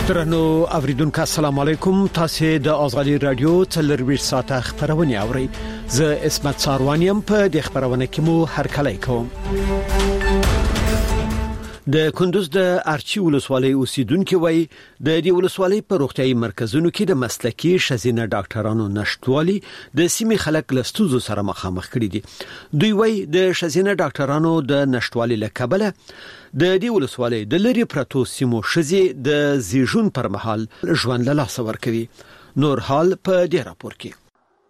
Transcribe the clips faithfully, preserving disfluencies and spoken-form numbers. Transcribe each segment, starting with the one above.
درنو اوریدونکو السلام علیکم. تاسو د ازادي رادیو څلرویشت ساعته خبرونه اورئ. زه اسمت ساروانیم په دې خبرونه کې مو هرکلی کوم. د کندوز د ارچی ولسوالۍ اوسیدونکو وای د دې ولسوالۍ په روغتيایي مرکزونو کې د مسلکي شزینه ډاکټرانو نشټوالي د سیمې خلک لستوزو سره مخامخ کړي دي. دوی وای د شزینه ډاکټرانو د نشټوالي لکبله د دې ولسوالۍ د لری پرتو سیمو شزي د زیژون پر مهال ژوند له لاس ور کوي. نور حال په دې راپور کې.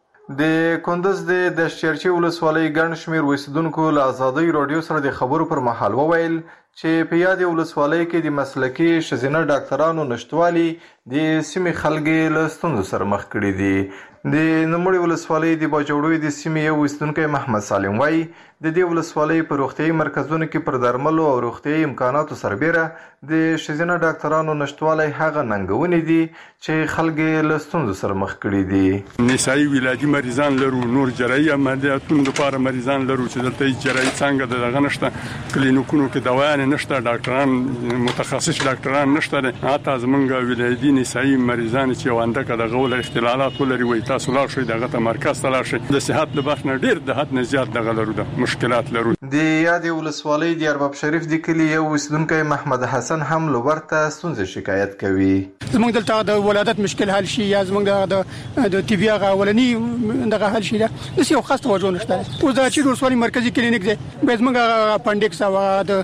د کندوز د دشچرچی ولسوالۍ ګڼ شمېر اوسیدونکو له ازادي رادیو سره د خبرو پر مهال وویل چې په یادې ولسوالۍ کې د مسلکي شزینه ډاکټرانو نشټوالي د سیمې خلګې له ستونزو سره مخ کړي دي. د نوموړي ولسوالۍ د باجوړوي د سیمې یو اوسیدونکی محمد سالم وایي د دې ولسوالۍ په روغتيایي مرکزونو کې پر درملو او روغتيایي امکاناتو سربېره د شزینه ډاکټرانو نشټوالي هغه ننګونې دي چې خلګې له ستونزو سره مخ کړي دي. نسایي ولادي مریضان لرو، نور جراحي عملیاتونو لپاره مریضان لرو چې دلته جراحي څنګه دغه نشته، کلینیکونو کې دوايان نشته، ډاکټران متخصص ډاکټران نشته. حتی زمونږ ولادي نسایي مریضان چې وانده کده غول اختلالات ولري وي تاسو لا شي دغه مرکز ته لا شي د صحت د بخنه ډیر د حد نه زیات دغه لرو د مشکلات لرو. د یادې ولسوالۍ د ارباب شریف د کلی یو اوسیدونکی محمد حسن هم لورته ستونزې شکایت کوي. زمونږ دلته د ولادت مشکل حل شي یا زمونږ د د ټي بي هغه اولنی دغه حل شي دا یو خاص توجه نشته. او د چیرې ولسوالۍ مرکزی کلینیک دی به زمونږ اپنډکس او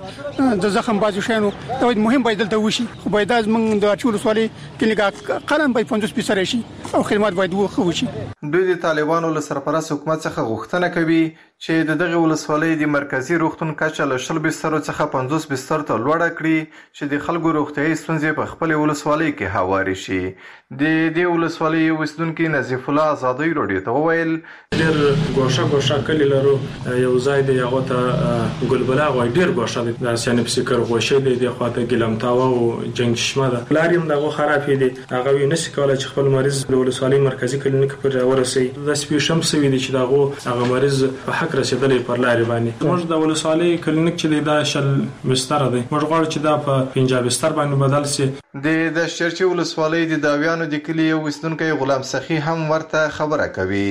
د د زخم بازو شینو دا مهم باید دلته وشي. خو باید زمونږ د چیرې ولسوالۍ کلینیک قلم به پنځوس فیصد شي او خدمات باید وخو شي. دوی د طالبانو له سرپرست حکومت څخه غوښتنه کوي چې د دغه ولسوالۍ د مرکزی روغتون کچه له شل بسترو څخه پنځوس بستر ته لوړه کړي چې د خلکو روغتيایي ستونزې په خپل ولسوالۍ کې هواري شي. د دې ولسوالۍ اوسیدونکي نظیف الله ازادي رادیو ته وویل ډېر ګوښه ګوښه کلی لرو، یو ځای دی هغه ته ګلبلا غوي ډېر ګوښه دی د سیانه فکر غوښه دی د خواته ګلمتاوه او جنگ چشمه ده لاریم دغه خرابې دي هغه ویني چې کولای چې خپل مریض د ولسوالۍ مرکزی کلینیک پر ورسي د سپیشم سوي دي چې دغه هغه مریض په حق رسیدلې پر لارې باندې. موږ د ولسوالۍ کلینیک چې د شل بستر دی موږ غواړو چې دا په پنځه بستر باندې بدل شي. د دشچرچی ولسوالۍ د داویانو د کلی یو اوسیدونکی غلام سخی هم ورته خبره کوي.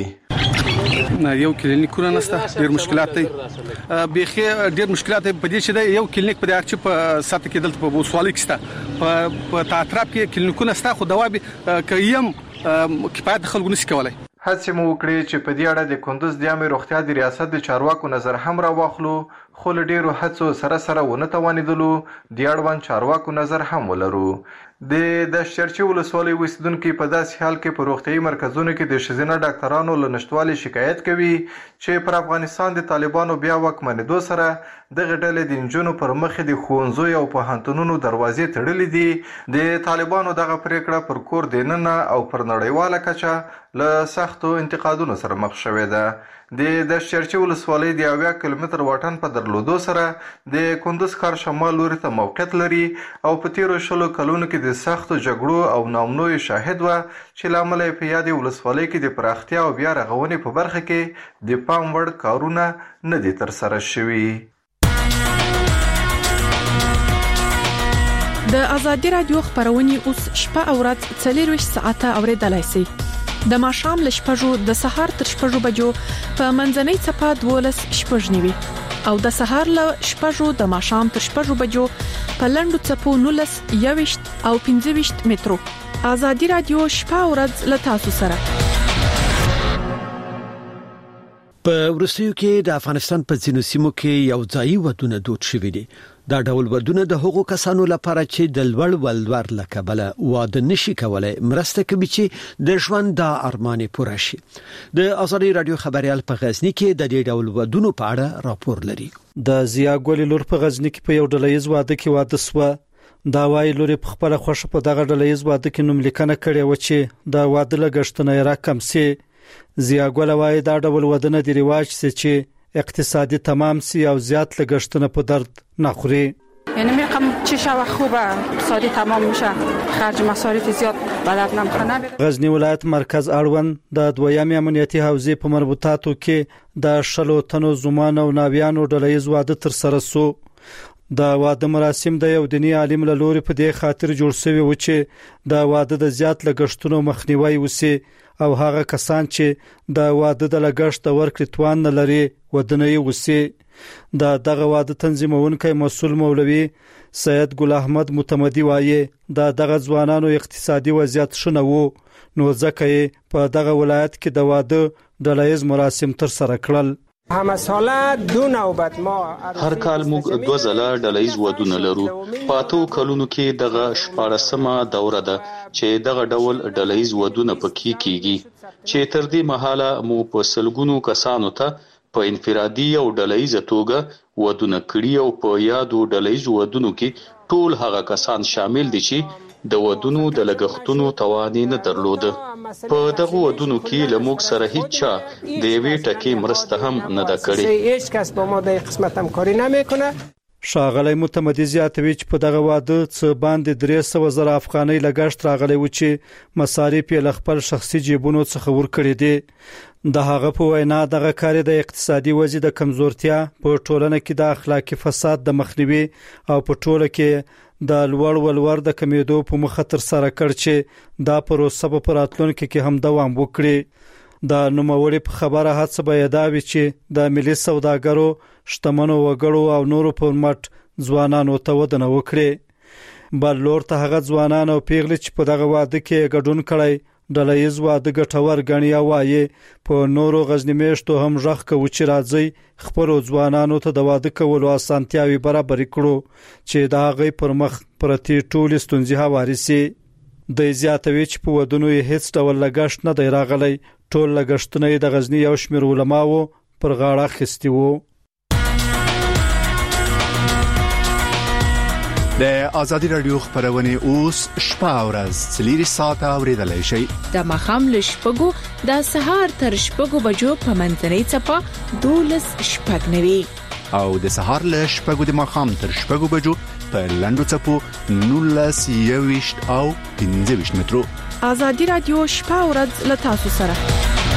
یو کلینیکونه نشته، ډېر مشکلات دي، بيخي ډېر مشکلات په دې چې دا یو کلینیک په دې چې په ساته کې دلته په ولسوالۍ کې سته په په تاطراب کې کلینیکونه سته خو دوا به کيم کفایت خلکو نشي کولای. هڅه مو وکړي چې په دې اړه د کندوز د عامه روغتیا د ریاست د چارواکو نظر هم را واخلو خو له ډیرو هڅو سره سره ونه توانیدلو د اړوند چارواکو نظر هم ولرو. د دشچرچی ولسوالۍ اوسیدونکو په داسې حال کې په روغتيایي مرکزونو کې د شزینه ډاکټرانو له نشټوالي شکایت کوي چې پر افغانستان د طالبانو بیا واکمنېدو سره دغه ډلې د انجونو پر مخ د ښوونځیو او پوهنتونونو دروازې تړلې دي. د طالبانو دغه پریکړه پر کور دننه او پر نړیواله کچه له سختو انتقادونو سره مخ شوې ده. د دشچرچی ولسوالۍ د اویا کیلومتر واټن په درلودو سره د کندوز ښار شمال لوري ته موقعیت لري او په تیرو شلو کلونو کې د سختو جګړو او نامنوي شاهد و چې لامل په یادې ولسوالۍ کې د پراختیا او بیا رغونې په برخه کې د پام وړ کارونه نه دي تر سره شوي. د ازادي رادیو خبرونه اوس شپه او ورځ څلرویشت ساعته اوریدلای شئ. د ماښام ل شپږو د سهار تر شپږو بجو په منځنۍ صفه دولس شپږ نیوي او د سهار ل شپږو د ماښام تر شپږو بجو په لندو صفو نولس یويشت او پنځه ویشت مترو. ازادي رادیو شپه او ورځ ل تاسو سره. په ورسیو کې د افغانستان په ځینو سیمو کې یو ځای ودونه دود شوي دي. دا ډول ودونه د هغو کسانو لپاره چې د لوړ ولور لکبله واده نشي کولای مرسته کوي چې د ژوند د ارمان پوره شي. د ازادي رادیو خبريال په غزنی کې د دې ډول ودونو په اړه راپور لري. د زیاګول لور په غزنی کې په یو ډلهیز واده کې واده سو. دا وايي لوري په خپل خوښه په دغه ډلهیز واده کې نوم لیکنه کړې و چې دا واده لګښتونه را کم سي. زیاګول وايي دا ډول ودونه د ریواج سي چې اقتصادي تمام سي او زیات لګښتونه په درد نخوري. یعنی میگم چه شو خوبه اقتصادی تمام میشه خرج مصارف زیاد بلد نمیکنه. غزنی ولایت مرکز اړوند د دویم امنیتي حوزې په مربوطاتو کې د شلو تنو زمان او ناویانو ډلهیز واده تر سره سو. د واده مراسم د یو دینی عالم له لوري په دې خاطر جوړ شوی و چې د واده د زیات لګښتونو مخنیوي وسی او هغه کسان چې د واده د لګښت ورکړې توان نه لري ودنه یې وسی. د دغه واده تنظیمونکي مسؤل مولوي سید ګل احمد متمدي وایي د دغه ځوانانو اقتصادي وضعیت شنه وو نو ځکه په دغه ولایت کې د واده ډلهیز مراسم تر سره کړل. همه ساله دو نوبت ما هر کال موږ دوه ځله ډلهیز ودونه لرو. پاتو کلونو کې دغه شپاړسمه دوره ده چې دغه ډول ډلهیز ودونه پکې کیږي چې تر دې مهاله مو په سلګونو کسانو ته په انفرادي او ډلهیز توګه ودونه کړي او په یادو ډلهیز ودونو کې ټول هغه کسان شامل دي چې د ودونو د لګښتونو توان نه درلود. په دغه ودونو کې لموږ سره هیڅ چا د یوې ټکي مرسته هم نه ده کړې. هیڅ کس با ما د قسمت همکاری نمیکنه. ښاغلی متمدي زیاتوي چې په دغه واده څه باندې درې سوه زره افغانۍ لګښت راغلی و چې مصارف یې له خپل شخصي جیبونو څخه ورکړي دي. د هغه په وینا دغه کار د اقتصادي وضعیت د کمزورتیا په ټولنه کې د اخلاقی فساد د مخنیوي او په ټوله کې د لوړ ولور د کمیدو په مخه تر سره کړ چې دا پروسه په راتلونکي کې هم دوام وکړي. د نوموړي په خبره هڅه به دا وي چې د ملي سوداګرو شتمنو وګړو او نورو په مټ ځوانانو ته ودونه وکړي. بل لور ته هغه ځوانان او پیغلې چې په دغه واده کې ګډون کړي ډلهیز واده ګټور ګڼي او وایي په نورو غزنی میشتو هم ژغ کوي چې راځي خپل ځوانانو ته د واده کولو اسانتیاوي برابر کړو چې د هغې پر مخ پرتی ټول ستونزې هواري سي. د زیاتوي چې په ودونو یې هیڅ ډول لګښت نه دی راغلی. ټول لګښتونه د غزنی یو شمېر علماو پر غاړه اخیستي وو. د ازادي رادیو خبرونه اوس شپه او ورځ څلور ساعته اوریدلای شئ. د مخام له شپږو د سهار تر شپږو بجو په منځنۍ څپه دولس شپږ نوي او د سهار له شپږو د مخام تر شپږو بجو په لندو څپو نولس یويشت او پنځه ویشت مترو. ازادي رادیو شپه او ورځ له تاسو سره.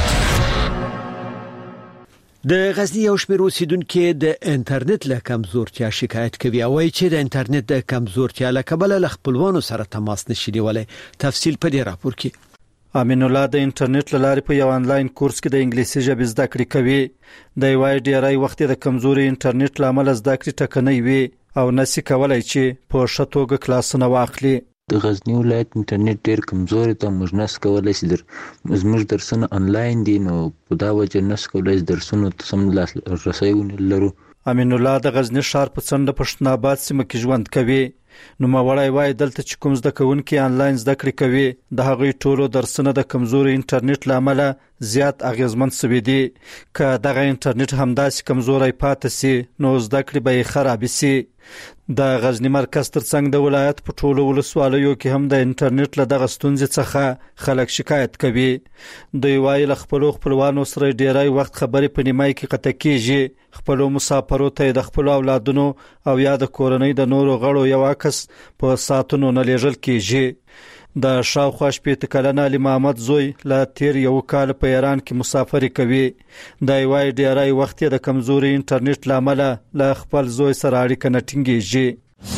د غزنی یو شمېر اوسیدونکو د انټرنیټ له کمزورتیا شکایت کوي او وايي چې د انټرنیټ د کمزورتیا له کبله له خپلوانو سره تماس نشي نیولای. تفصیل په دې راپور کې. امین الله د انټرنیټ له لارې په یو آنلاین کورس کې د انګلیسي ژبې زده کړې کوي. د وای ډیری وخت د کمزوري انټرنیټ لامل زده کړې ټکنۍ وي او نسی کولای چې په ښه توګه کلاسونه واخلي. د غزنی ولایت انټرنیټ ډیر کمزوري ته موږ نس کولای شي در زموږ درسونه آنلاین دي نو په دا وجه نس کولای درسونه ته سم لاسرسي ولرو. امین الله د غزنی ښار په څنډه پښتون آباد سیمه کې ژوند کوي. نو مولای وای دلته چې کوم زده کوونکي آنلاین زده کړې کوي د هغې ټولو درسونه د کمزوري انټرنیټ لامل زیات اغیزمن شوي دي. که دغه انټرنیټ همداسې کمزوري پاتې سي نو زده کړې به خراب سي. د غزنی مرکز ترڅنګ د ولایت په ټولو ولسوالیو کې هم د انټرنیټ له دغه ستونزې څخه خلک شکایت کوي. دوی وایي له خپلو خپلوانو سره ډیری وخت خبرې په نیمای کې قطع کیږي. خپلو مسافرو ته د خپلو اولادونو او یا د کورنۍ د نورو غړو یو عکس په ساعتونو نه لیږل کیږي. د شاوخوا شپېته کلن علي محمد زوی له تیر یو کال په ایران کې مسافري کوي. د وای ډیری وخت د کمزوري انټرنیټ لامل له خپل زوی سره اړیکه نه ټینګیږي.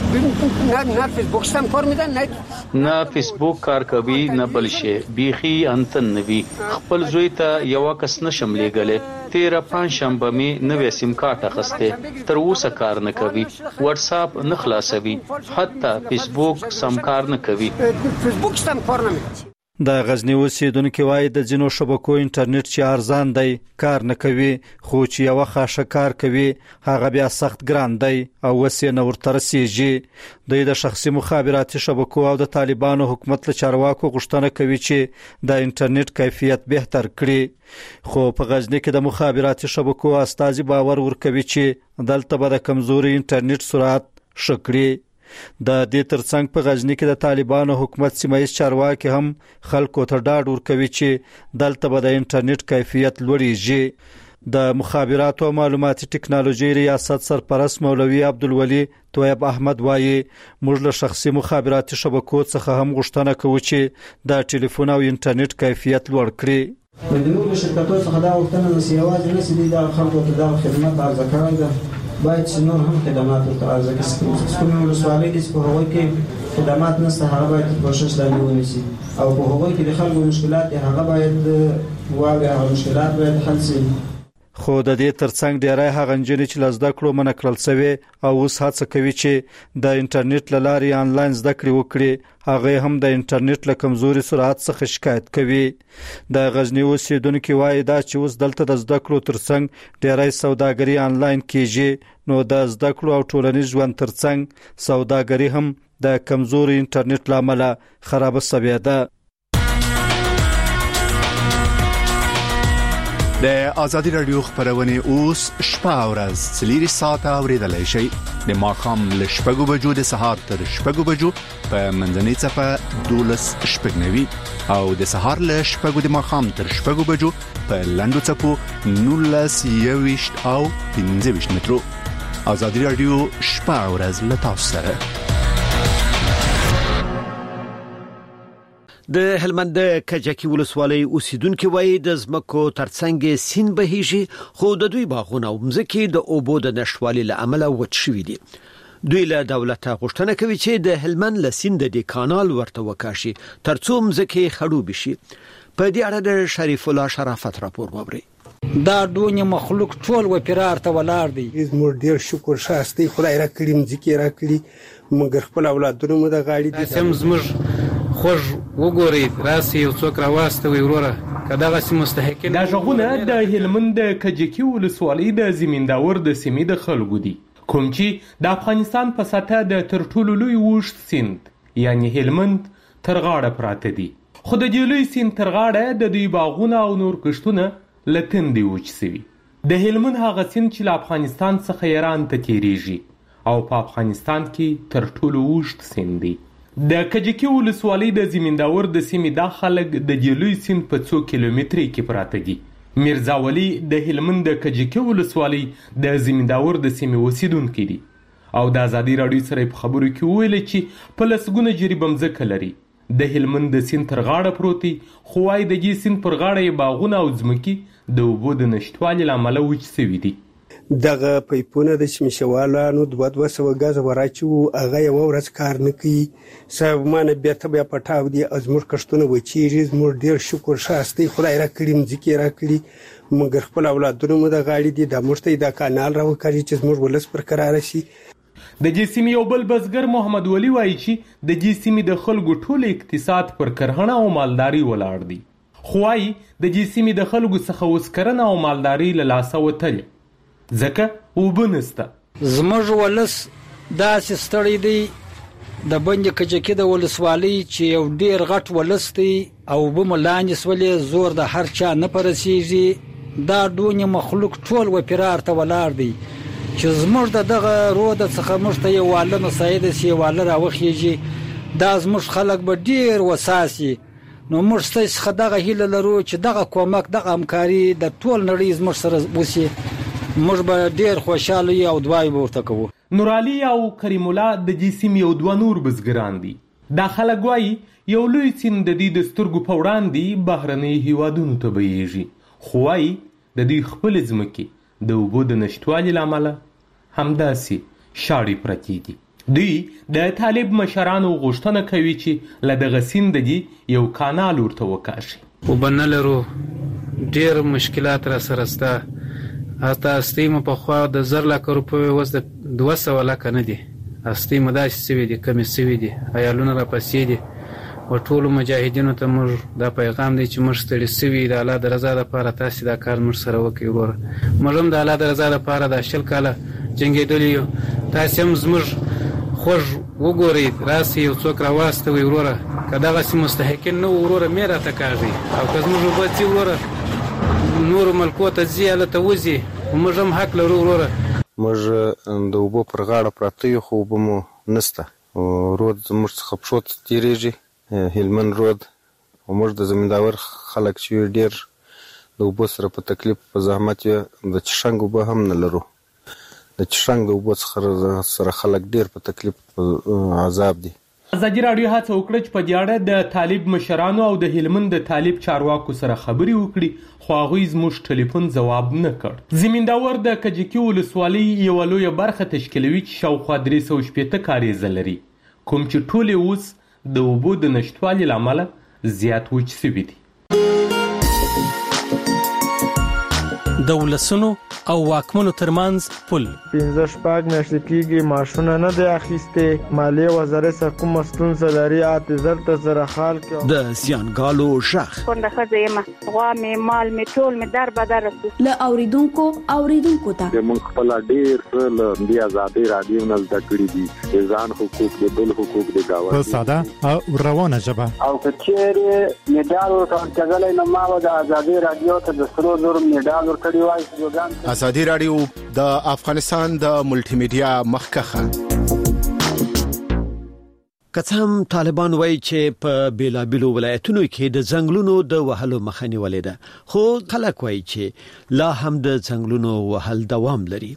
نه فیسبوک سم کار میدن نه نه فیسبوک کار کوي نه بل شي بيخي انتن نوي. خپل زوی ته یو کس نشم لګلې. تیرا پنځ شنبه می نوې سیم کارت اخسته تر اوسه کار نه کوي. واتس اپ نه خلاصوي حتی فیسبوک سم کار نه کوي. فیسبوک سم کار نه کوي. د غزنی اوسیدونکو وایي د جنو شبکو انټرنیټ چې ارزان دی کار نه کوي خو چې یو خاصه کار کوي هغه بیا سخت ګران دی او وسې نه ورته رسیږي. د شخصي مخابراتي شبکو او د طالبانو حکومت له چارواکو غوښتنه کوي چې د انټرنیټ کیفیت بهتر کړي. خو په غزنی کې د مخابراتي شبکو استازي باور ورکوي چې دلته به د کمزوري انټرنیټ سرعت شکړي. د دې ترڅنګ په غزنی کې د طالبانو حکومت سیمایي چارواکي هم خلکو ته ډاډ ورکوي چې دلته به د انټرنیټ کیفیت لوړیږي. د مخابراتو او معلوماتي ټکنالوژي ریاست سرپرست مولوي عبدالولي تویب احمد وایي موږ له شخصي مخابراتي شبکو څخه هم غوښتنه کوو چې د ټلیفون او انټرنیټ کیفیت لوړ کړي. د نورو شرکتونو څخه دا غوښتنه نشي یوازې نشي د خلکو ته دا خدمات عرضه کول ده باید چې نور هم خدمات ورته ځکه کومې ولسوالۍ دي چې په هغوی کې خدمات نشته هغه باید کوشش لاندې ونیسي او په هغوی کې د خلکو مشکلات دي هغه باید واوري هغه مشکلات باید حل شي. خو د دې ترڅنګ ډیری هغه نجونې چې له زده کړو منع کړل شوي او اوس هڅه کوي چې د انټرنیټ له لارې آنلاین زده کړې وکړي هغه هم د انټرنیټ له کمزوري سرعت څخه شکایت کوي. د غزنی اوسیدونکو وایي دا چې اوس دلته د زده کړو ترڅنګ ډیری سوداګري آنلاین کیږي نو د زده کړو او ټولنیز ژوند ترڅنګ سوداګري هم د کمزوري انټرنیټ لامل خراب شوې ده. د آزادي رادیو خبرونه اوس شپه او ورځ څلور ساعته اوریدلای شئ د ماښام له شپږو بجو د سهار تر شپږو بجو په منځنۍ څپه دولس شپږ نوي او د سهار له شپږو د ماښام تر شپږو بجو په لنډو څپو نولس یويشت او پنځه ویشت مترو. آزادي رادیو شپه او ورځ له تاسو سره. د هلمند د کجکی ولسوالۍ اوسیدونکو وایي د زمکو ترڅنګ سین بهیږي خو د دوی باغونه او مځکې د اوبو د نشټوالي له امله وچ شوي دي. دوی له دولت غوښتنه کوي چې د هلمند له سین د کانال ورته وکاشي ترڅو مځکې خړوب شي. په دې اړه د شریف الله شرافت راپور ووري. دا دونی مخلوق ټول و پیرار ته ولار دی. زموږ ډیر شکر شاسته خدای را کړی مځکې را کړی مګر خپل اولادونو مو د غاړي دي. سم زموږ خوږ وګورئ راسي یو څوک راواستوي وروره کداغه سي مستحقین. دا ژغونه د هلمند د کجکی ولسوالۍ د زمینداور د سیمې د خلکو دي کوم چې د افغانستان په سطح د تر ټولو لوی وښت سیند یعنی هلمند تر غاړه پراته دي. خو د دې لوی سیند تر غاړه د دوی باغونه او نور کښتونه له تندې وچ شوي. د هلمند هغه سیند چې له افغانستان څخه ایران ته تیریږي او په افغانستان کې تر ټولو وښت سیند دی. د کجکی ولسوالۍ د زمینداور د سیمې دا خلک د جلوی سیند په څو کیلومتري کې پراته دي. میرزا ولی د هلمند د کجکی ولسوالۍ د زمینداور د سیمې اوسیدونکی دي او د آزادي رادیو سره په خبرو کې ویل چې په لسګونه جریبه مځکه لري. د هلمند د سیند تر غاړه پروتي خو وايي د دې سیند پر غاړه یې باغونه او ځمکې د اوبو د نشټوالي له امله وچ شوي دي. دغه پایپونه د شمشوالانو دوه دوه سوه غاز وراچو هغه یو ورځ کار نه کوي سبمانه بیا ته بیا پټاو دي ازمر کښتونه وچیږي. زموږ ډیر شکر شاسته خدای را کړی مځکې را کړی مګر خپل اولادونو مو د غاړي دي د مشته د کانال راوکړي چې زموږ ولس پر قرار شي. د دې سیمې یو بل بزګر محمد ولی وایي چې د دې سیمې د خلکو ټول اقتصاد پر کرهڼه او مالداري ولاړ دی. خو وايي د دې سیمې د خلکو څخه اوس کرنه او مالداري له لاسه وتلې ځکه اوبه نشته. زموږ ولس داسې ستړی دی د بند کجکی د ولسوالۍ چې یو ډیر غټ ولس دی او اوبه مو لاندې سولې زور د هر چا نه پرسیږي. دا دونی مخلوق ټول و پیرار ته ولاړ دی چې زموږ د دغه رود څخه موږ ته یو واله نصایده سی واله راوخیږي. دا زموږ خلک به ډیر وساسي نو موږ ستاسو څخه دغه هیله لرو چې دغه کومک دغه همکاري د ټول نړۍ زموږ سره وسی موږ به ډیر خوشاله یو او دعای ورته کوو. نور علي او کریم الله د دې سیمې یو دوه نور بزګران دي. دا خلک وایي یو لوی سیند د دې د سترګو په وړاندې بهرنۍ هیوادونو ته بهیږي خو وایي د دوی خپل ځمکې د اوبو د نشټوالي له امله همداسې شاړې پرتې دي. دوی د طالب مشرانو غوښتنه کوي چې له دغه سیند دې یو کانال ورته وکاشي. اوبه نه لرو ډیر مشکلات را سره شته. حتی استیمه په خوا د زر لک روپیو وس د دوه سوه لکه نه دي. استیمه داسې سوي دي کمې سوي دي عیالونه راپسې دي. و ټولو مجاهدینو ته موږ دا پیغام دی چې موږ ستړي سوي د الله د رضا لپاره تاسې دا کار موږ سره وکړئ وروره. موږ هم د الله د رضا لپاره دا شل کاله جنګېدلي یو. تاسې هم زموږ خوږ وګورئ راسي یو څوک راواستوئ وروره که دغسې مستحقین نه وروره مې راته کاږئ او که زموږ اوبه ځي وروره نورو ملکو ته ځي هلته وځي موږ هم حق لرو وروره. موږ د اوبو پر غاړه پراته یو خو اوبه مو نشته. رود زموږ څخه پښو ته تېرېږي هلمند رود او موږ د زمینداور خلک چې ډېر د اوبو سره په تکلیف په زحمت یې د چشنګ اوبه هم نه لرو. د چشنګ د اوبو څخه سره خلک ډېر په تکلیف عذاب دي. ازادي راډیو هڅه وکړه چې په دې اړه د طالب مشرانو او د هلمند د طالب چارواکو سره خبرې وکړي، خو هغوی زموږ ټلیفون ځواب نه کړ. زمینداور د کجکي ولسوالۍ یوه لویه برخه تشکیلوي چې شاوخوا درې سوه شپېته کاریزه لري، کوم چې ټولې اوس د اوبو د نشتوالي له امله زیات وچ سوي دي. د ولسونو او واکمنو ترمنځ پل پنځه شپږ میاشتې کېږي ماشونه نه دی اخیستې، مالیې وزارت سره کومه ستونزه لري، اته زر ته سره خال کې د زیانګالو ژغ کونډه ښځه یم، غوا مې مال مې ټول مې در بدر رسو له اوریدونکو اوریدونکو ته موږ خپل ډېر څه له دې ازادي رادیو نه زده کړي دي، ځان حقوق د بل حقوق د گاوند په ساده او روانه ژبه. او کچېره میډال ورکړل نو ما د ازادي رادیو ته د سرو زر میډال ورکړی وای. ازادي رادیو د افغانستان د ملټي میډیا مخکخه. کڅم طالبان وایي چې په بیلابیلو ولایتونو کې د ځنګلونو د وهلو مخه نیولې ده، خو خلک وایي چې لا هم د ځنګلونو وهل دوام لري.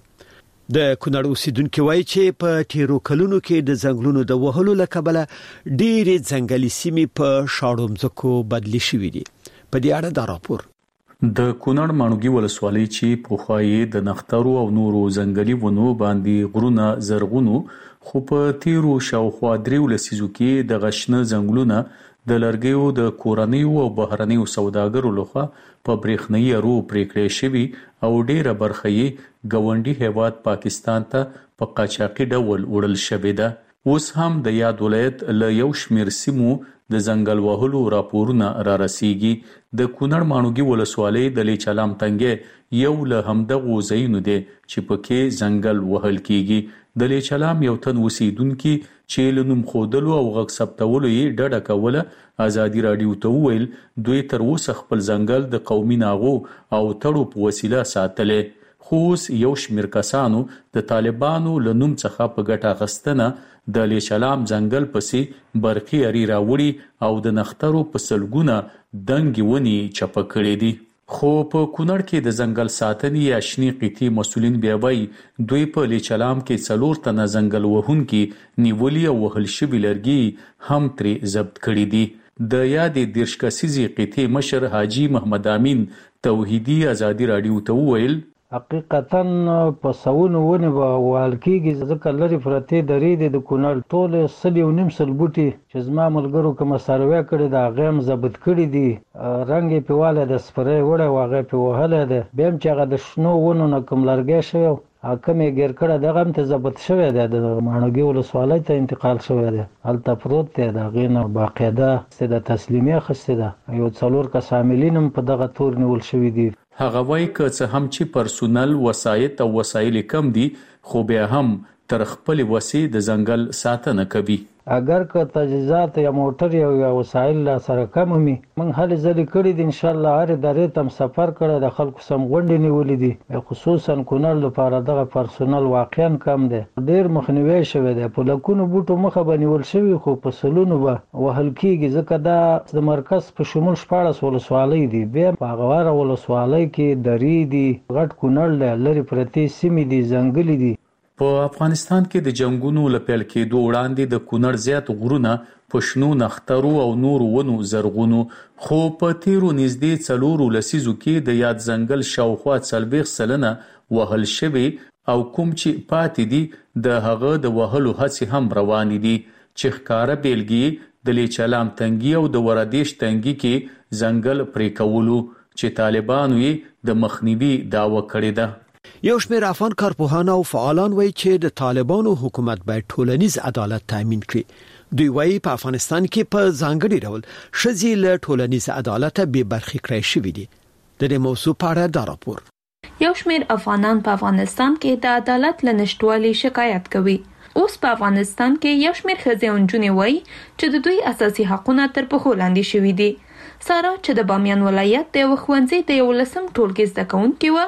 د کونړ اوسیدونکو وایي چې په تیرو کلونو کې د ځنګلونو د وهلو لکبله ډېرې ځنګلي سیمې په شاړو مځکو بدلې شوې دي. په دې اړه دا راپور د کونړ ماڼوګي ولسوالۍ چې پوخایي د نخترو او نورو ځنګلي ونو باندې غرونه زرغونو، خو په تیرو شاوخوا درې لسیزو کې د غشنه ځنګلونه د لرګیو د کورنیو او بهرنیو سوداګرو لخوا په برېښنايي ارو پرېکړې شوي او ډېره برخه یې ګاونډي هیواد پاکستان ته په قاچاقي ډول وړل شوې ده. اوس هم د یاد ولایت له یو شمېر سیمو د ځنګل وهلو راپورونه را رسیږي. د کونړ ماڼوګي ولسوالۍ د لیچلام تنګې یو له همدغو ځایونو دی چې پکې ځنګل وهل کیږي. د لیچلام یو تن اوسیدونکي چې له نوم ښودلو او غږ ثبتولو یې ډډه کوله ازادي راډیو ته وویل دوی تر اوسه خپل ځنګل د قومي ناغو او تړو په وسیله ساتلی، خو اوس یو شمېر کسانو د طالبانو له نوم څخه په ګټه اخیستنه د لیچلام ځنګل پسې برقي اري راوړي او د نخترو په سلګونه دنګې ونې چپه کړې دي. خو په کونړ کې د ځنګل ساتنې یا شنې قطعې مسؤلین بیا وایي دوی په لیچلام کې څلور تنه ځنګل وهونکي نیولي او وهل شوي لرګي هم ترې ضبط کړي دي. د یادې دېرش کسیزې قطعې مشر حاجي محمد امین توحیدي ازادي راډیو ته وویل حقیقتا په سونو ونې به وهل کېږي، ځکه لرې پرتې درې دي د کونړ ټول سل یو نیم سل بوټي چې زما ملګرو کومه سروې کړې ده هغې هم ضبط کړي دي، رنګ یې پې والی د سپری وړی و هغه پې وهلی دی. بیا هم چې هغه د شنو ونو نه کوم لرګی شوی کم یې ګیر کړی دغه هم ته ضبط شوی دی، د ماڼوګي ولسوالۍ ته انتقال شوی دی، هلته پروت دی. د هغې نه باقاعده د تسلیمي اخیستې ده، یو څلور کس عاملین هم په دغه تور نیول شوي دي. هغه وایي که څه هم چې پرسونل وسایط او وسایل کم دي، خو بیا هم تر خپل وسې د ځنګل ساتنه کوي. اگر که تجهیزات یا موټر یا, یا وسایل لا سره کم وي موږ هلې ځلې کړي دي، انشاءالله هرې درې ته هم سفر کړی د خلکو سم غونډې نیولې دي، خصوصا کونړ لپاره دغه پرسونل واقعا کم دی، ډېر مخنیوی شوی دی. په لکونو بوټو مخه به نیول شوي خو په سلونو به وهل کېږي، ځکه دا د مرکز په شمول شپاړس ولسوالۍ دي، بیا په هغه واره ولسوالۍ کې درې دي، غټ کونړ دی، لرې پرتې سیمې دي، ځنګلې دي. په افغانستان کې د جنگونو له پیل کېدو وړاندې د کونړ زیات غرونه په شنو نخترو او نورو ونو زرغونو، خو په تیرو نږدې څلورو لسیزو کې د یاد ځنګل شاوخوا څلوېښت سلنه وهل شوي او کوم چې پاتې دي د هغه د وهلو هڅې هم روانې دي، چې ښکاره بیلګې د لیچلام تنګي او د وردېش تنګي کې ځنګل پرې کولو چې طالبانو یې د مخنیوي دعوه کړې ده. یو شمېر افغان کارپوهان او فعالان وایي چې د طالبانو حکومت باید ټولنیز عدالت تامین کړي. دوی وایي په افغانستان کې په ځانګړي ډول ښځې له ټولنیز عدالت بې برخې کړای شوي دي. د دې موضوع په اړه دا راپور یو شمېر افغانان په افغانستان کې د عدالت له نشټوالي شکایت کوي. اوس په افغانستان کې یو شمېر ښځې او نجونې وایي چې د دوی اساسي حقونه تر پښو لاندې شوي دي. سارا چې د بامیان ولایت د یو ښوونځي د یولسم ټولګي زده کوونکې وه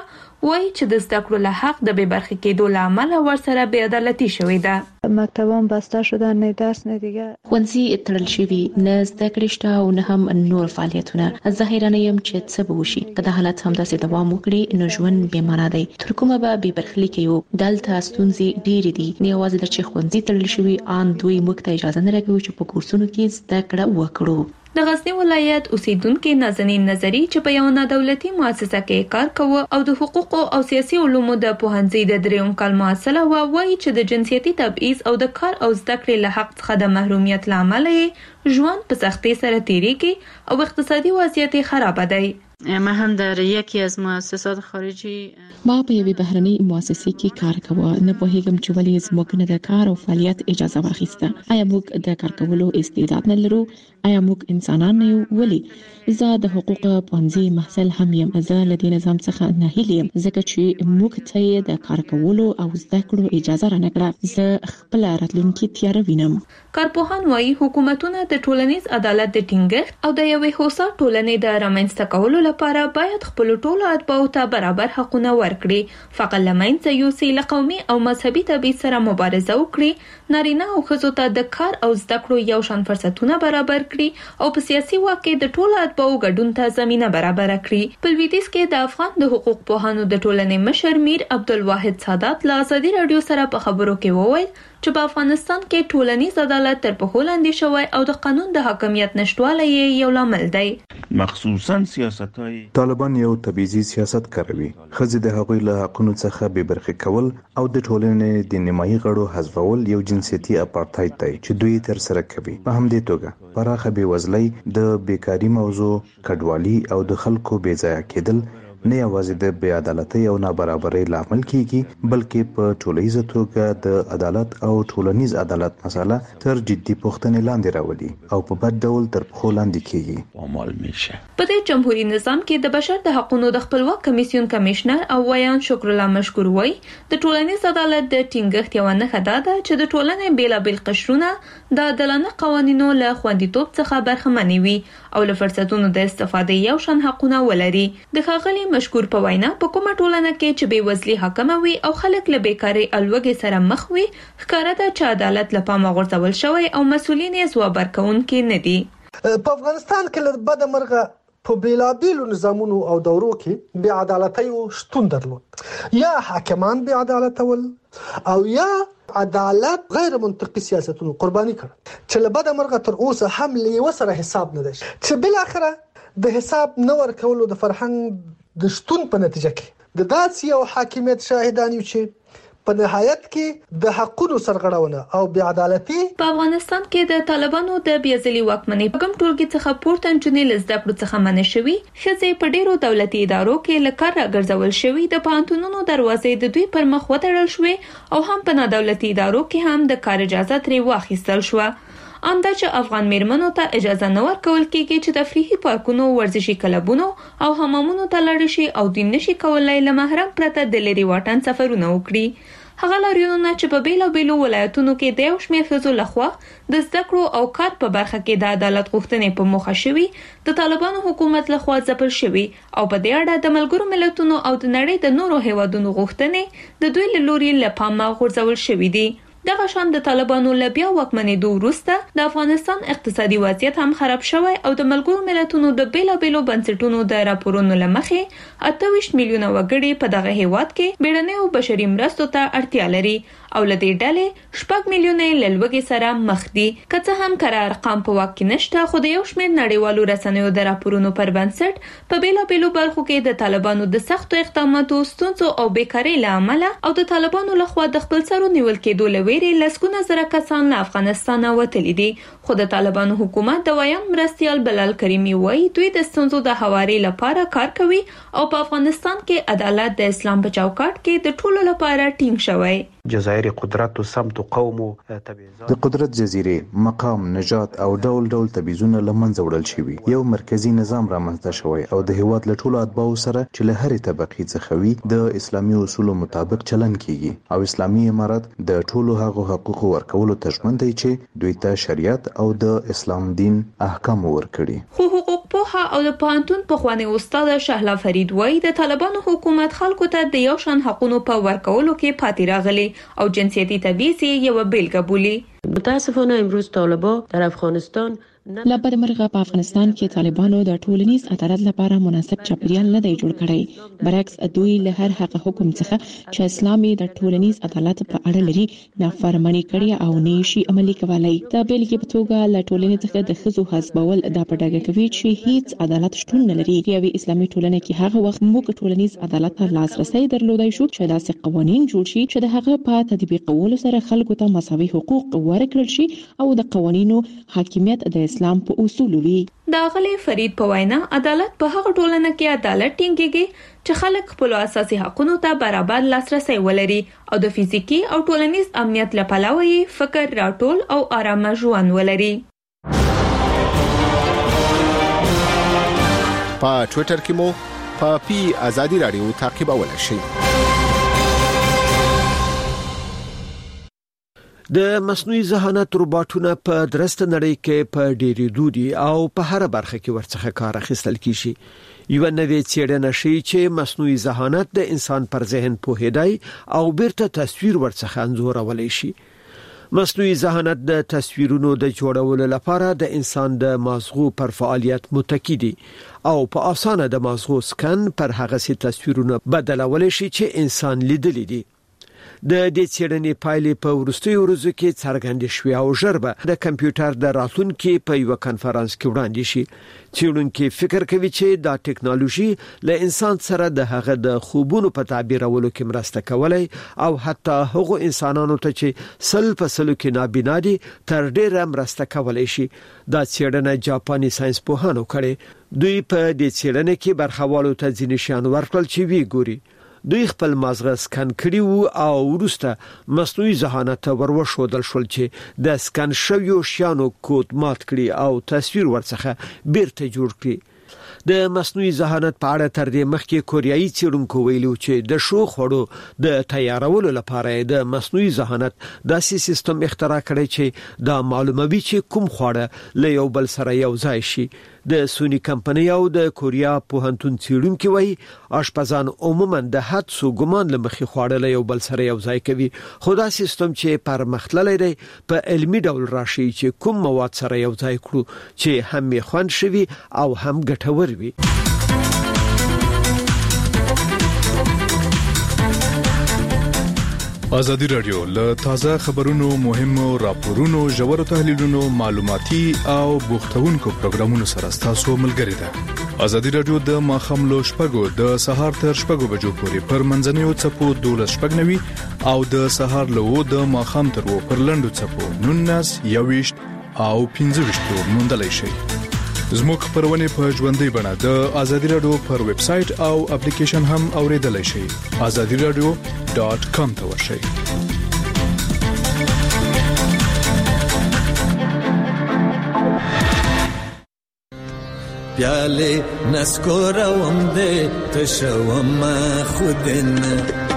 وایي چې د زده کړو له حق د بې برخې کېدو له امله ورسره بې عدالتي شوې ده. مکتبان بسته شدن، نه درس نه دیگه. ښوونځي تړل شوي، نه زده کړې شته او نه هم نور فعالیتونه. زه حیرانه یم چې څه به وشي. که دا حالت همداسې دوام وکړي نو ژوند بې معنا دی. تر کومه به بې برخلیکه یو. دلته ستونزې ډېرې دي. نه یوازې د چې ښوونځي تړل شوي، ان دوی موږ ته اجازه نه راکوي چې په کورسونو کې زده کړه وکړو. د غزنی ولایت اوسیدونکو نازنین نظری چې په یو نادولتي مؤسسه کې کار کوي او د حقوقو او سیاسي علومو د پوهنځي د دریم کال محصله و، وایي چې د جنسیتي تبعیض او د کار او زده کړې له حق څخه د محرومیت لامل ژوند په سختۍ سره تیریږي او اقتصادي وضعیت خراب دی. ما هم در یکی از مؤسسات خارجی ما په یوې بهرنۍ مؤسسې کې کار کوم. نه پوهیږم چې ولې زموږ نه د کار او فعالیت اجازه واخیسته. آیا موږ د کار کولو استعداد نه لرو؟ آیا موږ انسانان نه یو؟ ولې زه د حقوق پوهنځي محصل هم یم. زه له دې نظام څخه ناهیلی یم ځکه چې موږ ته د کار کولو او زده کړو اجازه را نه کړه. زه خپل راتلونکي تیاره وینم. کارپوهان وایي حکومتونه د ټولنیز عدالت د ټینګښت او د یوې هوسا ټولنې د رامنځته کولو لپاره باید خپل ټولو اتباعو ته برابر حقونه ورکړي، فقط لمنځه یوسي، له قومي او مذهبي تبعیض سره مبارزه وکړي، نارینه او ښځو ته د کار او زده کړو یو شان فرصتونه برابر کړي او په سیاسي واک کې د ټولو اتباعو ګډون ته زمينه برابر کړي. په لویدیځ کې د افغان د حقوق پوهانو د ټولنې مشر میر عبدالواحد سادات له ازادي رادیو سره په خبرو کې وویل چې په افغانستان کې ټولنیز عدالت تر پخوا لاندې شوی او د قانون د حاکمیت نشټوالی یو لامل دی. مخصوصا سیاستای طالبان یو تبعیضي سیاست کوي. خځې د هغوی له حقونو څخه بې برخې کول او د ټولنې د نیمایي غړو حذفول یو جنسیتي اپارټایډ دی چې دوی تر سره کوي. په همدې توګه پراخه بېوزلۍ، د بیکاري موضوع، کډوالي او د خلکو بې ځایه کېدل نه یوازې د بې عدالتۍ او نابرابرۍ لامل کیږي بلکې په ټولیزه توګه د عدالت او ټولنیز عدالت مسله تر جدي پوښتنې لاندې راولي او په بد ډول تر پښو لاندې کیږي. عمل میشه په دې جمهوریت نظام کې د بشر د حقوقو د خپلواک کمیسیون کمشنر او ویان شکر الله مشکور وایي د ټولنیز عدالت د ټینګښت یو نه خدا ده چې د ټولنې بیلابل قشرونه د عادلانه قوانینو له خوندیتوب څخه برخمن وي او له فرصتونو د استفادې یو شان حقونه ولري. د ښاغلي مشکور په وینا په کومه ټولنه کې چې بېوزلي حاکمه وي او خلک له بیکارۍ او لوږې سره مخ وي، ښکاره ده چې عدالت له پامه غورځول شوی او مسؤلین یې ځواب ورکوونکي نه دي. په افغانستان کې له بده مرغه په بیلابیلو نظامونو او دورو کې بې عدالتۍ شتون درلود. یا حاکمان بې عدالت ول او یا عدالت غیر منطقي سیاستونو قرباني کړ چې له بده مرغه تر اوسه هم له وسره حساب نه دی چې بل اخره د حساب نه ورکولو د فرهنګ د شتون په نتیجه کې د داسې یو حاکمیت شاهدان یو چې په نهایت کې د حقونو سرغړونه او بې عدالتي. په افغانستان کې د طالبانو د بیازلي واکمنۍ په کوم ټولګي څخه پورته انجونې له زده کړو څخه منع شوي، ښځې په ډیرو دولتي ادارو کې له کار راګرځول شوي، د پوهنتونونو دروازې د دوی پر مخ وتړل شوې او هم په نادولتي ادارو کې هم د کار اجازه ترې واخیستل شوه. انده چې افغان میرمنو ته اجازه نه ورکول کیږي چې تفریحي پارکونو، ورزشي کلبونو او حمامونو ته لاړ شي او دوی نشي کولای له محرم پرته د لري واټن سفرونه وکړي. هغه لاریونونه چې په بیلو بیلو ولایتونو کې د یو شمېر ښځو لخوا د زده کړو او کار په برخه کې د عدالت غوښتنې په موخه شوي، د طالبانو حکومت لخوا ځپل شوي او په دې اړه د ملګرو ملتونو او د نړۍ د نورو هیوادونو غوښتنې د دوی له لوري له پامه غورځول شوي دي. دغه شان د طالبانو له بیا واکمنېدو وروسته د افغانستان اقتصادي وضعیت هم خراب شوی او د ملګرو ملتونو د بیلابیلو بنسټونو د راپورونو له مخې اته ویشت میلیونه وګړي په دغه هیواد کې بیړنیو بشري مرستو ته اړتیا لري او له دې ډلې شپږ میلیونه له لوږې سره مخ دي. که څه هم کره ارقام په واک کې نشته، خو د یو شمېر نړیوالو رسنیو د راپورونو پر بنسټ په بیلابیلو برخو کې د طالبانو د سختو اقداماتو، ستونزو او بیکارۍ له امله او د طالبانو لخوا د خپل سرو نیول کېدو له ویرې لسګونه زره کسان له افغانستان وتلي دي. خو د طالبانو حکومت د ویان مرستیال بلال کریمی وایي دوی د ستونزو د هواري لپاره کار کوي او په افغانستان کې عدالت د اسلام په چوکاټ کې د ټولو لپاره ټینګ شوی. جزایر قدرت و سمت و قوم د قدرت جزیره، مقام، نجات او ډول ډول تبعیضونه له منځه وړل شوي. یو مرکزی نظام رامنځته شوی او د هیواد له ټولو اتباعو سره چې له هرې طبقې څخه وي د اسلامي اصولو مطابق چلن کیږي او اسلامي امارت د ټولو هغو حقوقو ورکولو ته ژمن دی چې دوی ته شریعت او د اسلام دین احکام ورکړي. خو حقوق پوها او د پوهنتون پخوانی استاد شهلا فرید وای د طالبانو حکومت خلکو ته د یو شان حقوقو په ورکولو کې پاتې راغلي او جنسیتي تبعیض یو بیلګه بولي. متاسفانه امروز طالبان در افغانستان لپاره مرغه په افغانستان کې طالبانو د ټولنیز عدالت لپاره مناسب چاپیریال نه دی جوړ کړی. برعکس دوی له هر هغه حکم څخه چې اسلامي د ټولنیز عدالت په اړه لري نافرمانی کړی او نشي عملي کولای. د بیلګې په توګه له ټولنې څخه د خزو حسابول د پټګه کوي چې هیڅ عدالت شتون نه لري. یوې اسلامي ټولنه کې هغه وخت موږ ټولنیز عدالت ته لاسرسي درلودای شو چې داسې قوانين جوړ شي چې د هغه په تطبیقولو سره خلکو ته مساوي حقوق ورکړل شي او د قوانینو حاکمیت د اسلام په اصول وي. دا غلي فرید په وینا عدالت په هغه ټولنه کې عدالت ټینګيږي چې خلک خپل اساسي حقوقو ته برابر لاسرسي ولري او د فزیکی او ټولنیز امنیت لپاره یې فکر راټول او آرامه ژوند ولري. په ټوئیټر کې مو په پی آزادی رادیو تعقیبولای شئ. د مصنوعي ذهانت روباټونه په درسته نړۍ کې په ډېری دودي او په هر برخه کې ورڅخه کار اخیستل کیږي. یو نوې څېړنه شي چې مصنوعي ذهانت د انسان پر ذهن پوهیدای او بیرته تصویر ورڅخه انځورولای شي. مصنوعي ذهانت د تصویرونو د جوړولو لپاره د انسان د مازغو پر فعالیت متکی دي او په اسانه د مازغو سکن پر هغه سي تصویرونه بدلول شي چې انسان لیدلی دي. د دې څېړنې پایلې په ورستیو ورځو کې څرګندې شوې او ژر به د کمپیوټر د راتلونکو په یو کانفرنس کې وړاندې شي. څېړونکي فکر کوي چې دا ټیکنالوژي له انسان سره د هغه د خوبونو په تعبیرولو کې مرسته کولای او حتی هغو انسانانو ته چې سل په سلو کې نابینا دي تر ډیره مرسته کولای شي. دا څېړنه جاپاني ساينس پوهانو کړې. دوی په دې څېړنه کې برخوالو ته ځینې شیان ورکړل چې وی ګوري. دوی خپل مازغه سکن کړي وو او وروسته مصنوعي ذهانت وروښودل شول چې د سکن شویو شیانو کوډ مات کړي او تصویر ورڅخه بیرته جوړ کړي. د مصنوعي ذهانت په اړه تر دې مخکې کوریایي څېړونکو ویلو چې د شو خوړو د تیارولو لپاره د مصنوعي ذهانت داسې سیستم اختراع کړی چې دا معلوموي چې کوم خواړه له یو بل سره یو ځای شي. د سونی کمپنۍ او د کوریا پوهنتون څېړونکو وایي آشپزان عموما د حد سو ګمان لمخې خواړه له یو بل سره یو ځای کوي. خو دا سیستم چې پرمختللی دی په علمي ډول راشي چې کوم مواد سره یو ځای کړو چې هم یې خوند شوي او هم ګټور وي. ازادي رادیو له تازه خبرونو مهمو راپورونو ژورو تحلیلونو معلوماتي او بوختونکو پروګرامونو سره تاسو ملګری ده. ازادي رادیو د ماخام لو شپږو د سهار تر شپږو بجو پورې پر منځنیو چپو دولس شپږنوي او د سهار لو د ماخام تر وو پر لندو چپو نونس یويشت او پنځه وشتو موندلای شي. زموږ خبرونه په ژوندۍ بڼه د ازادي رادیو پر ویب سټ او اپلیکیشن هم اوریدلای شئ. ازادي رادیو ډاټ کام ته ورشئ. پیاله نسکورم دې تشوم خودن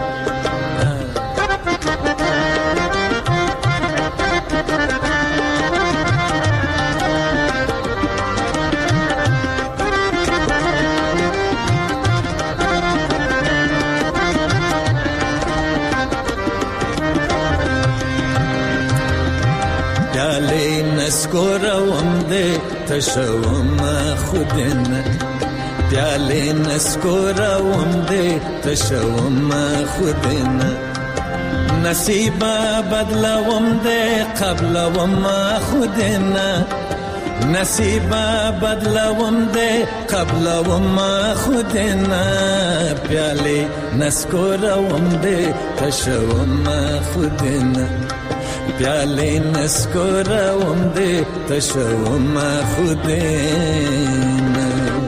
نسکورم دې تشوم خودن پیاله نسکورم دې تشوم خودن نصیب بدلوم دې قبلوم خودن نصیب بدلوم دې قبلوم خودن پیاله نسکورم دې تشوم خودن پیاله نسکورم دې تشوم خودن.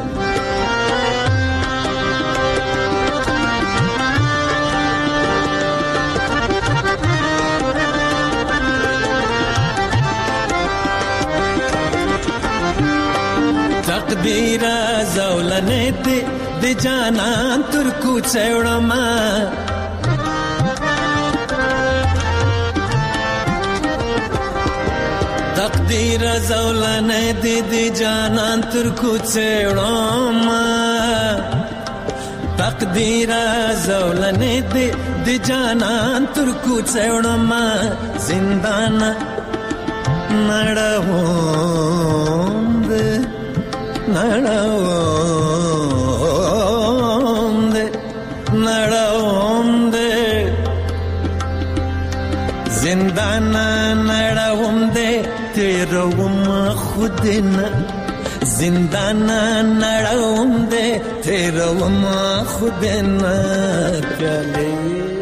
تقدیر زولنه دې د جانان تر کوڅه وړم تقدیر زولنه دی دی جانان تر کوڅېړم تقدیر زولنه دی دی جانان تر کوڅېړم زندان نړوم دې نړوم دې نړوم دې زندان نړوم دې تیروم خود نه زندان نړوم دې تیروم خود نه پیالې